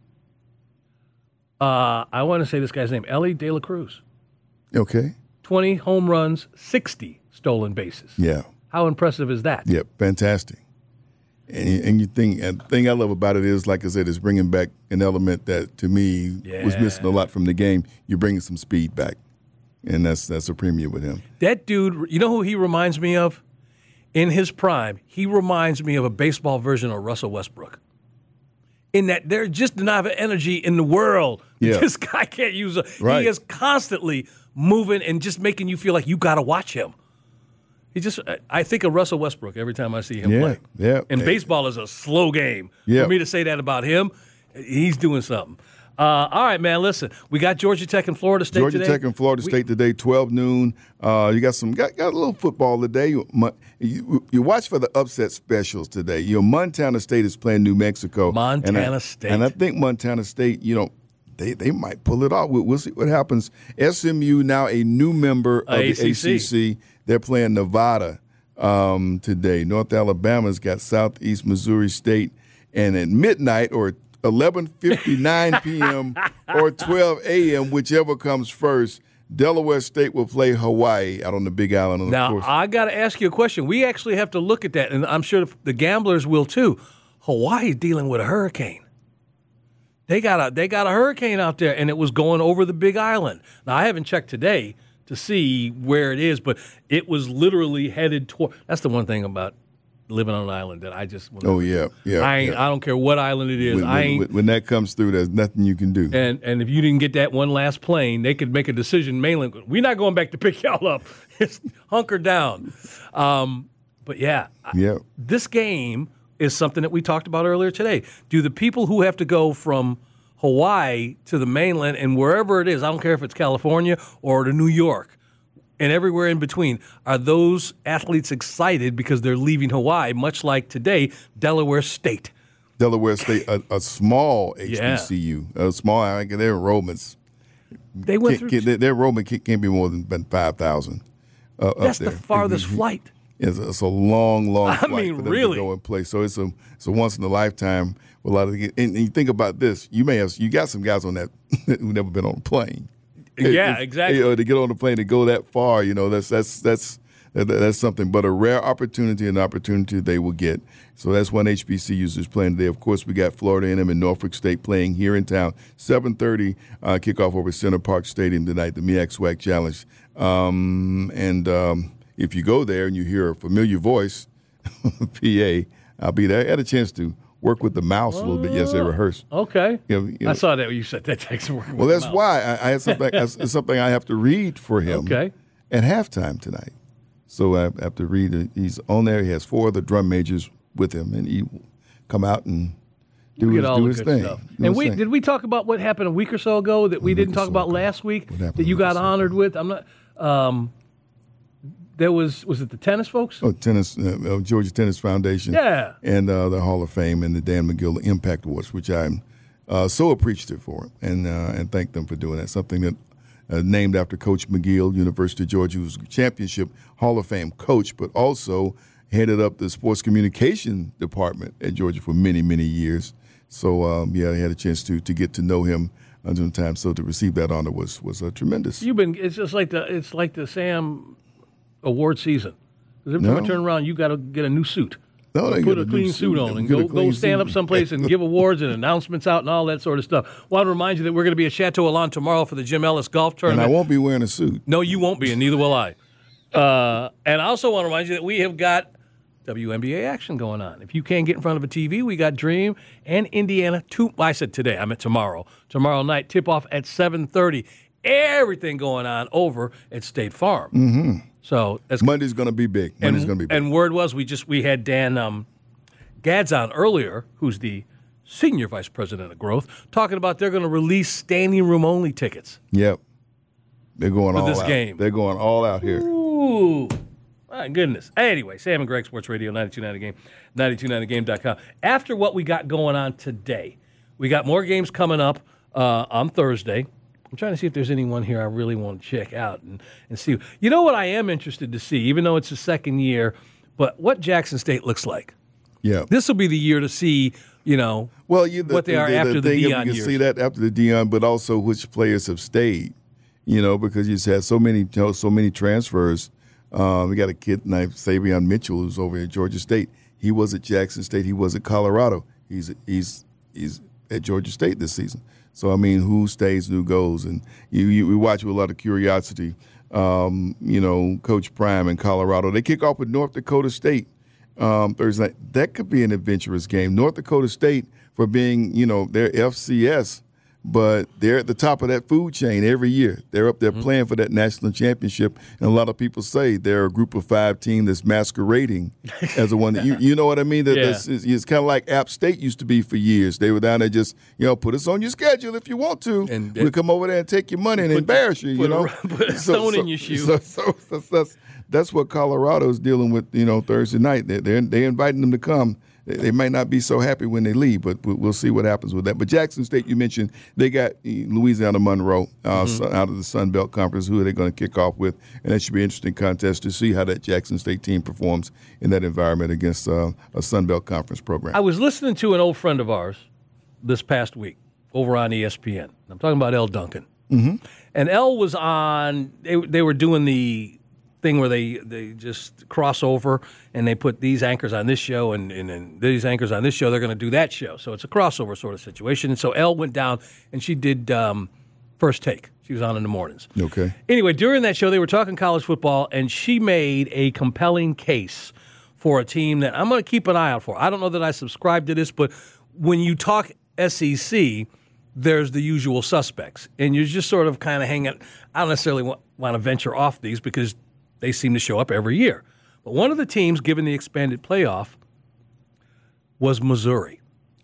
Uh, I want to say this guy's name, Ellie De La Cruz. okay. twenty home runs, sixty stolen bases. Yeah. How impressive is that? Yep, fantastic. And you- and you think, and the thing I love about it is, like I said, is bringing back an element that to me was Yeah. missing a lot from the game. You're bringing some speed back, and that's that's a premium with him. That dude, you know who he reminds me of? In his prime, he reminds me of a baseball version of Russell Westbrook. In that there's just enough energy in the world. Yeah. This guy can't use a. Right. He is constantly moving and just making you feel like you got to watch him. He just, I- I think of Russell Westbrook every time I see him Yeah, play. yeah. And baseball is a slow game. Yeah. For me to say that about him, he's doing something. Uh, all right, man. Listen, we got Georgia Tech and Florida State Georgia today. Tech and Florida We- State today, twelve noon. Uh, you got some got, got a little football today. You, you, you watch for the upset specials today. You know, Montana State is playing New Mexico. Montana and I, State. And I think Montana State, you know, they, they might pull it off. We'll, we'll see what happens. S M U now a new member of A the C C. A C C. They're playing Nevada um, today. North Alabama's got Southeast Missouri State. And at midnight or eleven fifty-nine p.m. or twelve a.m., whichever comes first, Delaware State will play Hawaii out on the Big Island. And of Now, course, I got to ask you a question. We actually have to look at that, and I'm sure the gamblers will too. Hawaii is dealing with a hurricane. They got a they got a hurricane out there, and it was going over the Big Island. Now, I haven't checked today to see where it is, but it was literally headed toward. That's the one thing about living on an island that I just. will oh never yeah, do. yeah. I ain't. yeah. I don't care what island it is. When, I when- ain't. when that comes through, there's nothing you can do. And and if you didn't get that one last plane, they could make a decision. Mainland, we're not going back to pick y'all up. It's hunker down. Um, but yeah, I- yeah, this game is something that we talked about earlier today. Do the people who have to go from Hawaii to the mainland and wherever it is, I don't care if it's California or to New York and everywhere in between, are those athletes excited because they're leaving Hawaii, much like today, Delaware State? Delaware State, a, a small H B C U, a small. I think their enrollments. They went can't- through. can't- their enrollment can't, can't be more than than five thousand. Uh, up That's the there. farthest flight. It's a, it's a long, long I flight mean, for them really. to go and play. So it's a it's a once in a lifetime. A lot of and, and you think about this. You may have you got some guys on that who've never been on a plane. Yeah, If- exactly. You know, to get on the plane to go that far, you know, that's that's that's that, that's something, but a rare opportunity, an opportunity they will get. So that's one H B C U is playing today. Of course, we got Florida A and M and Norfolk State playing here in town. seven thirty uh, kickoff over Center Park Stadium tonight, the M E A C SWAC Challenge. Um, and um, if you go there and you hear a familiar voice, P A, I'll be there. I had a chance to work with the mouse a little bit. Yes, they rehearsed. Okay. You know, you know. I saw that when you said that. Takes work. Well, that's why I, I had something. It's something I have to read for him. Okay. At halftime tonight, so I have to read it. He's on there. He has four of the drum majors with him, and he will come out and do his, do his thing. Stuff. And we thing. Did we talk about what happened a week or so ago that we didn't talk about last week that you got honored with? I'm not. Um, There was, was it the tennis folks? Oh, tennis, uh, Georgia Tennis Foundation. Yeah. And uh, the Hall of Fame and the Dan McGill Impact Awards, which I'm uh, so appreciative for, and uh, and thank them for doing that. Something that uh, named after Coach McGill, University of Georgia, who's championship Hall of Fame coach, but also headed up the sports communication department at Georgia for many, many years. So, um, yeah, I had a chance to to get to know him under the time. So to receive that honor was was uh, tremendous. You've been. It's just like the. It's like the Sam award season. Because every time No. I turn around, you got to get a new suit. No, they put get a a new clean suit. suit on and Get a go clean go stand suit. up someplace and give awards and announcements out and all that sort of stuff. Want to remind you that we're going to be at Chateau Alon tomorrow for the Jim Ellis Golf And Tournament. I won't be wearing a suit. No, you won't be, and neither will I. Uh, and I also want to remind you that we have got W N B A action going on. If you can't get in front of a T V, we got Dream and Indiana. Two, I said today, I meant tomorrow. Tomorrow night, tip-off at seven thirty. Everything going on over at State Farm. Mm-hmm. So that's Monday's going to be big. Monday's and, going to be big. And word was we just we had Dan um, Gads on earlier, who's the senior vice president of growth, talking about they're going to release standing room only tickets. Yep, they're going for all this out. game. They're going all out here. Ooh, my goodness. Anyway, Sam and Greg Sports Radio ninety-two point nine The Game, ninety-two point nine the game dot com. After what we got going on today, we got more games coming up uh, on Thursday. I'm trying to see if there's anyone here I really want to check out and, and see. You know what I am interested to see, even though it's the second year, but what Jackson State looks like. Yeah. This will be the year to see, you know, well, you, the, what they are the, after the, the thing Deion you can years. see that after the Deion, but also which players have stayed. You know, because you just had so many, you know, so many transfers. Um, we got a kid named Savion Mitchell who's over at Georgia State. He was at Jackson State. He was at Colorado. He's he's he's at Georgia State this season. So, I mean, who stays and who goes? And you, you we watch with a lot of curiosity. Um, you know, Coach Prime in Colorado. They kick off with North Dakota State um, Thursday night. That could be an adventurous game. North Dakota State, for being, you know, they're F C S, but they're at the top of that food chain every year. They're up there mm-hmm. playing for that national championship. And a lot of people say they're a group of five team that's masquerading as the one that you, you know what I mean? That, yeah. that's, it's, it's kind of like App State used to be for years. They were down there just, you know, put us on your schedule if you want to. And we'll come over there and take your money and embarrass you, you put know. A, put a stone so, in your shoe. So, so, so, so that's, that's what Colorado's dealing with, you know, Thursday night. They're, they're, they're inviting them to come. They might not be so happy when they leave, but we'll see what happens with that. But Jackson State, you mentioned, they got Louisiana Monroe uh, mm-hmm. out of the Sun Belt Conference. Who are they going to kick off with? And that should be an interesting contest to see how that Jackson State team performs in that environment against uh, a Sun Belt Conference program. I was listening to an old friend of ours this past week over on E S P N. I'm talking about El Duncan. Mm-hmm. And El was on, they, they were doing the thing where they, they just cross over and they put these anchors on this show and, and, and these anchors on this show. They're going to do that show. So it's a crossover sort of situation. And so Elle went down and she did um, First Take. She was on in the mornings. Okay. Anyway, during that show, they were talking college football, and she made a compelling case for a team that I'm going to keep an eye out for. I don't know that I subscribe to this, but when you talk S E C, there's the usual suspects. And you're just sort of kind of hanging. I don't necessarily want, want to venture off these because they seem to show up every year. But one of the teams, given the expanded playoff, was Missouri.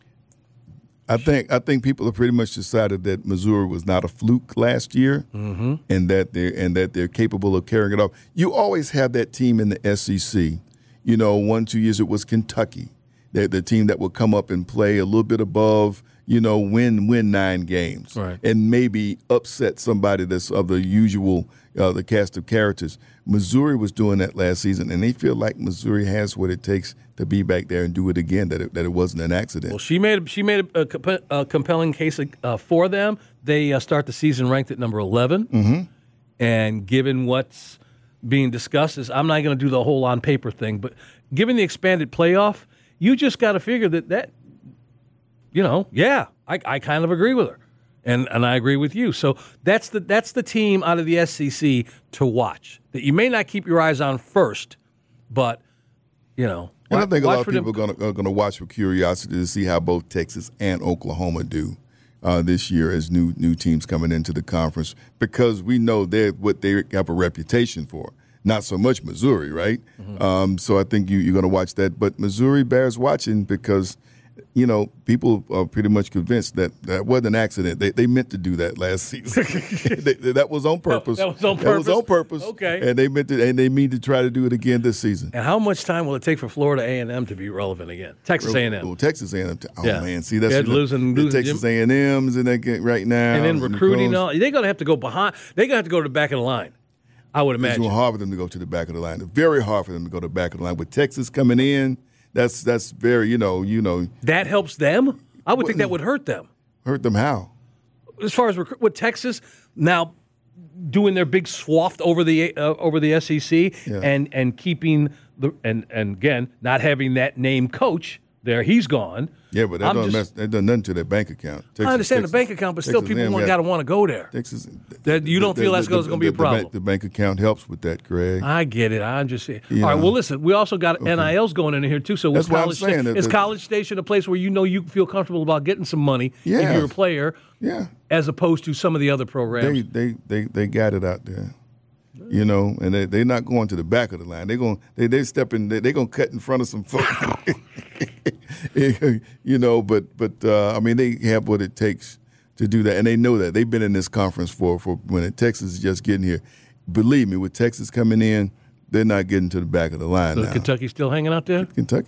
I think I think people have pretty much decided that Missouri was not a fluke last year, mm-hmm. and that they're and that they're capable of carrying it off. You always have that team in the S E C. You know, one two years it was Kentucky, the the team that would come up and play a little bit above. You know, win win nine games, right. and maybe upset somebody that's of the usual uh, the cast of characters. Missouri was doing that last season, and they feel like Missouri has what it takes to be back there and do it again. That it, that it wasn't an accident. Well, she made she made a, a, a compelling case uh, for them. They uh, start the season ranked at number eleven, mm-hmm. and given what's being discussed is I'm not going to do the whole on paper thing, but given the expanded playoff, you just got to figure that that, you know, yeah, I, I kind of agree with her. And and I agree with you. So that's the that's the team out of the S E C to watch that you may not keep your eyes on first, but you know. And I think a lot of for people them. are going to watch with curiosity to see how both Texas and Oklahoma do uh, this year as new new teams coming into the conference, because we know they're what they have a reputation for. Not so much Missouri, right? Mm-hmm. Um, so I think you, you're going to watch that. But Missouri bears watching because, you know, people are pretty much convinced that that wasn't an accident. They they meant to do that last season. they, that was on purpose. That, that was on purpose. That was on purpose. Okay. And they meant to, and they mean to try to do it again this season. And how much time will it take for Florida A and M to be relevant again? Texas A and M. Well, Texas A and M. Oh yeah. man, see that's yeah, the, losing, the losing Texas A and M's and they get right now. And then recruiting. And all, they're going to have to go behind. They're going to have to go to the back of the line. I would imagine. It's hard for them to go to the back of the line. It's very hard for them to go to the back of the line. With Texas coming in, that's that's very, you know, you know. That helps them? I would think that would hurt them. Hurt them how? As far as rec- with Texas now doing their big swath over the uh, over the S E C yeah. and and keeping the and and again not having that name coach there, he's gone. Yeah, but that doesn't mess, that does nothing to their bank account. Texas, I understand Texas, the bank account, but still Texas people got to want to go there. Texas, that you don't the, feel the, that's going to be a problem. The bank, the bank account helps with that, Craig. I get it. I'm just saying. You All right. know. Well, listen. We also got Okay. N I Ls going in here too. So That's is what I'm College saying, Sta- that is the- College Station a place where you know you feel comfortable about getting some money if Yes. you're a player, Yeah. as opposed to some of the other programs? They they they they got it out there. You know, and they they're not going to the back of the line. They're going they they stepping they they're going to cut in front of some folks. You know, but but uh, I mean they have what it takes to do that, and they know that. They've been in this conference for for when Texas is just getting here. Believe me, with Texas coming in, they're not getting to the back of the line So now. Kentucky still hanging out there? Kentucky,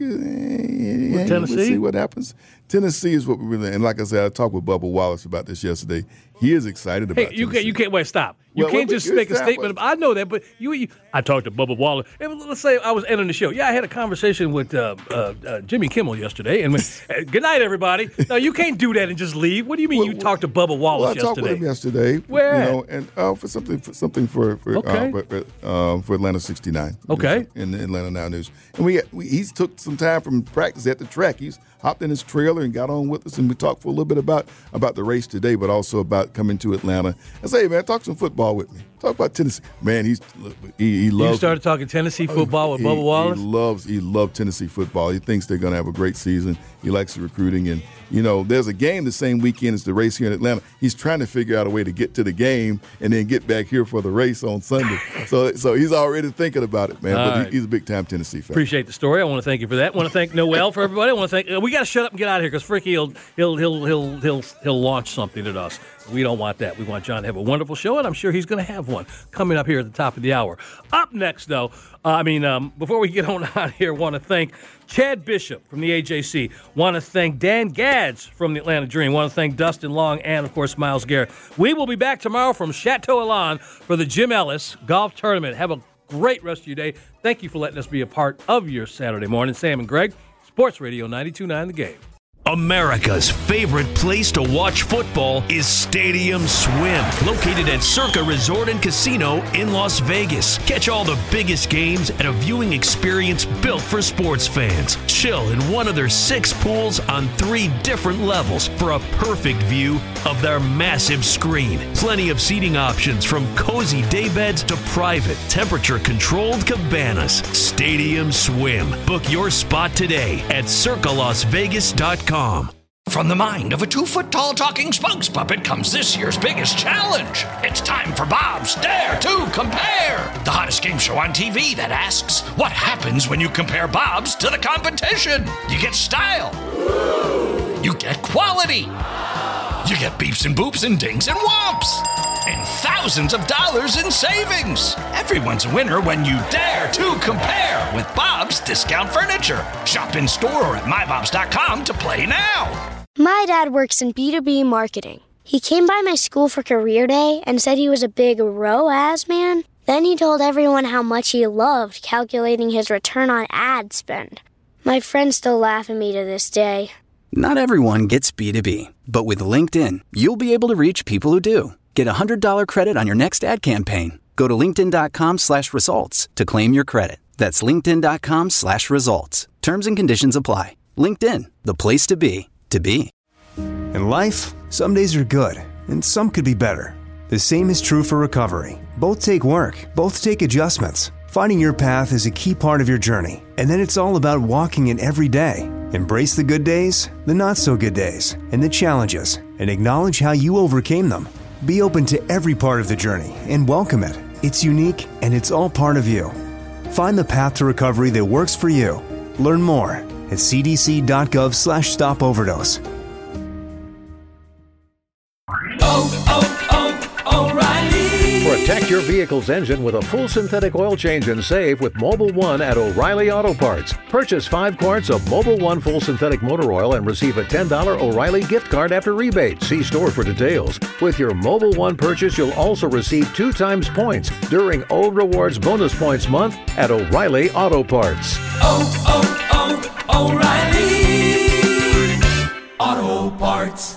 eh, With Tennessee? We'll see what happens. Tennessee is what we really, and like I said, I talked with Bubba Wallace about this yesterday. He is excited about Hey, you Tennessee. can't. You can't. Wait, stop. You Well, can't well, just but make a it's that statement. way. I know that, but you. you I talked to Bubba Wallace. And let's say I was entering the show. Yeah, I had a conversation with uh, uh, uh, Jimmy Kimmel yesterday. And when, uh, good night, everybody. No, you can't do that and just leave. What do you mean Well, you talked to Bubba Wallace Well, I yesterday? talked with him yesterday. Where You at? know, and uh, for something for something for for Okay. uh, for, uh, for Atlanta sixty-nine. Okay. In the Atlanta Now News, and we, we he took some time from practice at the track. He's hopped in his trailer and got on with us, and we talked for a little bit about about the race today, but also about coming to Atlanta. I say, hey, man, talk some football with me. Talk about Tennessee. Man, he's he, he loves. You started talking Tennessee football with he, Bubba Wallace? He loves he loves Tennessee football. He thinks they're going to have a great season. He likes the recruiting, and you know, there's a game the same weekend as the race here in Atlanta. He's trying to figure out a way to get to the game and then get back here for the race on Sunday. so so he's already thinking about it, man. All but right. he, he's a big time Tennessee fan. Appreciate the story. I want to thank you for that. I want to thank Noel for everybody. I want to thank. Uh, we got to shut up and get out of here because Fricky he'll he'll he'll he'll he'll he'll launch something at us. We don't want that. We want John to have a wonderful show, and I'm sure he's going to have one coming up here at the top of the hour. Up next, though, uh, I mean, um, before we get on out here, want to thank Chad Bishop from the A J C. Want to thank Dan Gads from the Atlanta Dream. Want to thank Dustin Long and, of course, Miles Garrett. We will be back tomorrow from Chateau Elan for the Jim Ellis Golf Tournament. Have a great rest of your day. Thank you for letting us be a part of your Saturday morning. Sam and Greg, Sports Radio ninety-two point nine The Game. America's favorite place to watch football is Stadium Swim, located at Circa Resort and Casino in Las Vegas. Catch all the biggest games at a viewing experience built for sports fans. Chill in one of their six pools on three different levels for a perfect view of their massive screen. Plenty of seating options from cozy daybeds to private, temperature-controlled cabanas. Stadium Swim. Book your spot today at circa las vegas dot com. From the mind of a two-foot-tall talking spokes puppet comes this year's biggest challenge. It's time for Bob's Dare to Compare, the hottest game show on T V that asks, what happens when you compare Bob's to the competition? You get style. You get quality. You get beeps and boops and dings and whomps. And thousands of dollars in savings. Everyone's a winner when you dare to compare with Bob's Discount Furniture. Shop in store or at my bobs dot com to play now. My dad works in B two B marketing. He came by my school for career day and said he was a big R O A S man. Then he told everyone how much he loved calculating his return on ad spend. My friends still laugh at me to this day. Not everyone gets B two B, but with LinkedIn, you'll be able to reach people who do. Get a one hundred dollars credit on your next ad campaign. Go to linkedin.com slash results to claim your credit. That's linkedin.com slash results. Terms and conditions apply. LinkedIn, the place to be, to be. In life, some days are good, and some could be better. The same is true for recovery. Both take work, both take adjustments. Finding your path is a key part of your journey, and then it's all about walking it every day. Embrace the good days, the not so good days, and the challenges, and acknowledge how you overcame them. Be open to every part of the journey and welcome it. It's unique, and it's all part of you. Find the path to recovery that works for you. Learn more at cdc.gov slash stop overdose. Oh, oh, oh, O'Reilly! Protect your vehicle's engine with a full synthetic oil change and save with Mobil one at O'Reilly Auto Parts. Purchase five quarts of Mobil one full synthetic motor oil and receive a ten dollars O'Reilly gift card after rebate. See store for details. With your Mobil one purchase, you'll also receive two times points during O Rewards Bonus Points Month at O'Reilly Auto Parts. Oh, oh, oh, O'Reilly Auto Parts.